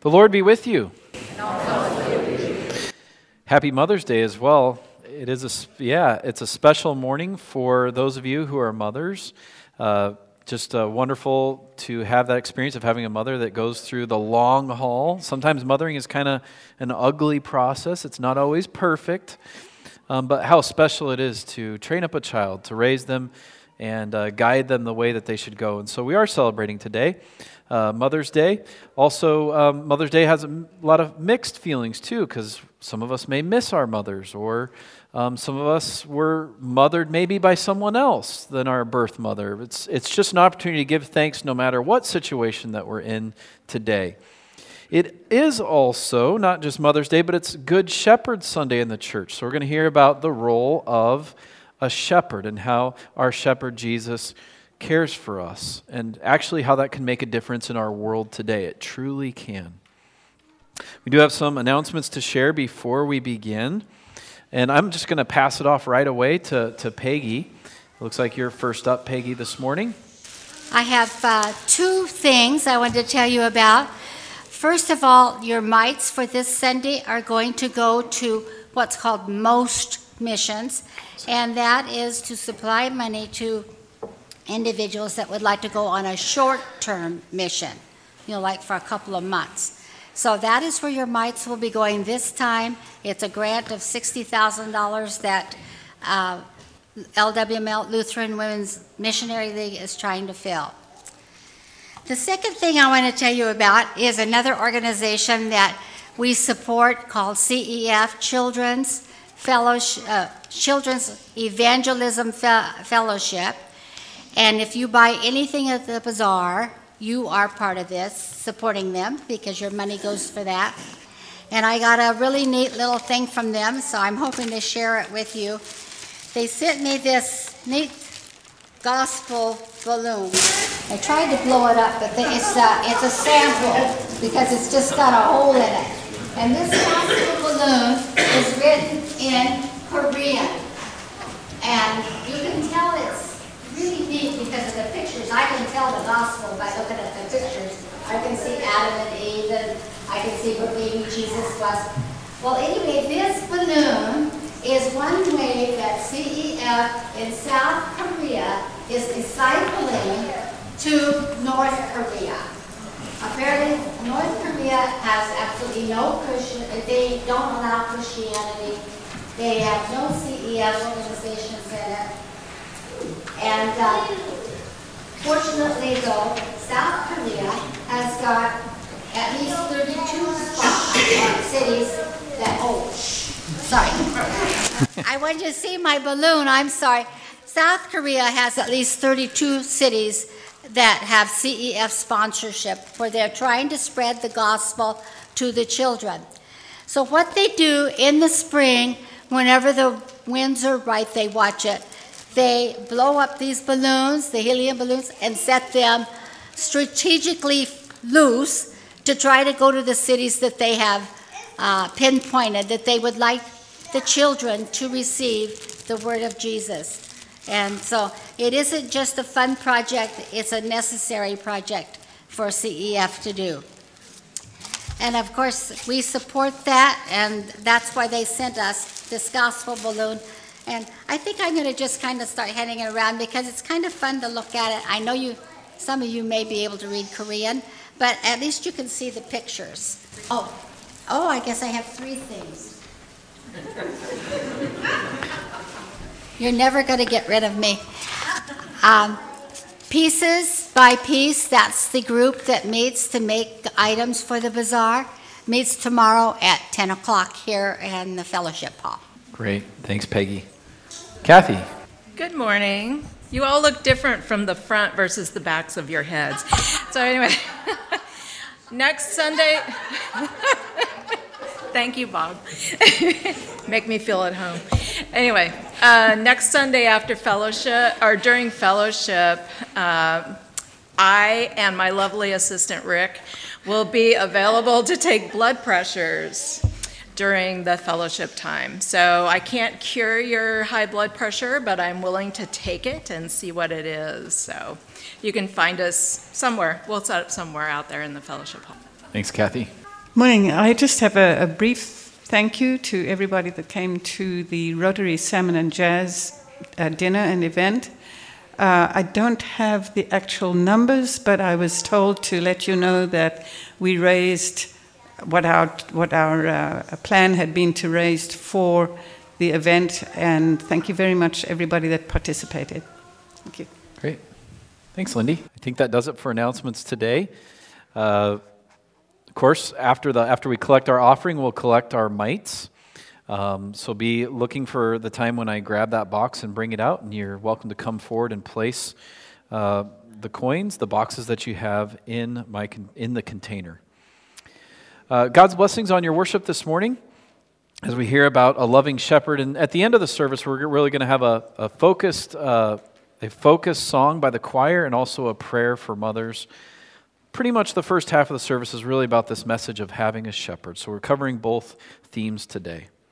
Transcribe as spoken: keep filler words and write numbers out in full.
The Lord be with you. And also with you. Happy Mother's Day as well. It is a, yeah, it's a special morning for those of you who are mothers. Uh, just uh, wonderful to have that experience of having a mother that goes through the long haul. Sometimes mothering is kind of an ugly process. It's not always perfect, um, but how special it is to train up a child, to raise them and uh, guide them the way that they should go. And so we are celebrating today. Uh, Mother's Day. Also, um, Mother's Day has a m- lot of mixed feelings too, because some of us may miss our mothers, or um, some of us were mothered maybe by someone else than our birth mother. It's it's just an opportunity to give thanks no matter what situation that we're in today. It is also not just Mother's Day, but it's Good Shepherd Sunday in the church. So we're going to hear about the role of a shepherd and how our shepherd Jesus cares for us, and actually how that can make a difference in our world today. It truly can. We do have some announcements to share before we begin, and I'm just going to pass it off right away to, to Peggy. It looks like you're first up, Peggy, this morning. I have uh, two things I wanted to tell you about. First of all, your mites for this Sunday are going to go to what's called Most Missions, and that is to supply money to individuals that would like to go on a short-term mission, you know, like for a couple of months. So that is where your mites will be going this time. It's a grant of sixty thousand dollars that uh, L W M L, Lutheran Women's Missionary League, is trying to fill. The second thing I want to tell you about is another organization that we support called C E F, Children's Fellowship, uh, Children's Evangelism Fe- Fellowship. And if you buy anything at the bazaar, you are part of this, supporting them, because your money goes for that. And I got a really neat little thing from them, so I'm hoping to share it with you. They sent me this neat gospel balloon. I tried to blow it up, but it's a, it's a sample, because it's just got a hole in it. And this gospel balloon is written in Korean. And you can tell it's really neat because of the pictures. I can tell the gospel by looking at the pictures. I can see Adam and Eve, and I can see where baby Jesus was. Well, anyway, this balloon is one way that C E F in South Korea is discipling to North Korea. Apparently, North Korea has absolutely no Christian, they don't allow Christianity. They have no C E F organizations in it. And uh, fortunately, though, South Korea has got at least thirty-two spots, uh, cities that, oh, sorry. I wanted you to see my balloon, I'm sorry. South Korea has at least thirty-two cities that have C E F sponsorship, where they're trying to spread the gospel to the children. So what they do in the spring, whenever the winds are right, they watch it. They blow up these balloons, the helium balloons, and set them strategically loose to try to go to the cities that they have uh, pinpointed, that they would like the children to receive the word of Jesus. And so it isn't just a fun project, it's a necessary project for C E F to do. And of course, we support that, and that's why they sent us this gospel balloon. And I think I'm going to just kind of start handing it around because it's kind of fun to look at it. I know you, some of you may be able to read Korean, but at least you can see the pictures. Oh, oh, I guess I have three things. You're never going to get rid of me. Um, Pieces by Piece, that's the group that meets to make items for the bazaar, meets tomorrow at ten o'clock here in the fellowship hall. Great. Thanks, Peggy. Kathy. Good morning. You all look different from the front versus the backs of your heads. So anyway, next Sunday, thank you, Bob. Make me feel at home. Anyway, uh, next Sunday after fellowship, or during fellowship, uh, I and my lovely assistant, Rick, will be available to take blood pressures during the fellowship time. So I can't cure your high blood pressure, but I'm willing to take it and see what it is. So you can find us somewhere. We'll set up somewhere out there in the fellowship hall. Thanks, Kathy. Morning. I just have a, a brief thank you to everybody that came to the Rotary Salmon and Jazz uh, dinner and event. Uh, I don't have the actual numbers, but I was told to let you know that we raised what our what our uh, plan had been to raise for the event, and thank you very much, everybody that participated. Thank you. Great. Thanks, Lindy. I think that does it for announcements today. Uh, Of course, after the after we collect our offering, we'll collect our mites. Um, so be looking for the time when I grab that box and bring it out, and you're welcome to come forward and place uh, the coins, the boxes that you have in my con- in the container. Uh, God's blessings on your worship this morning, as we hear about a loving shepherd. And at the end of the service, we're really going to have a, a focused uh, a focused song by the choir, and also a prayer for mothers. Pretty much the first half of the service is really about this message of having a shepherd. So we're covering both themes today.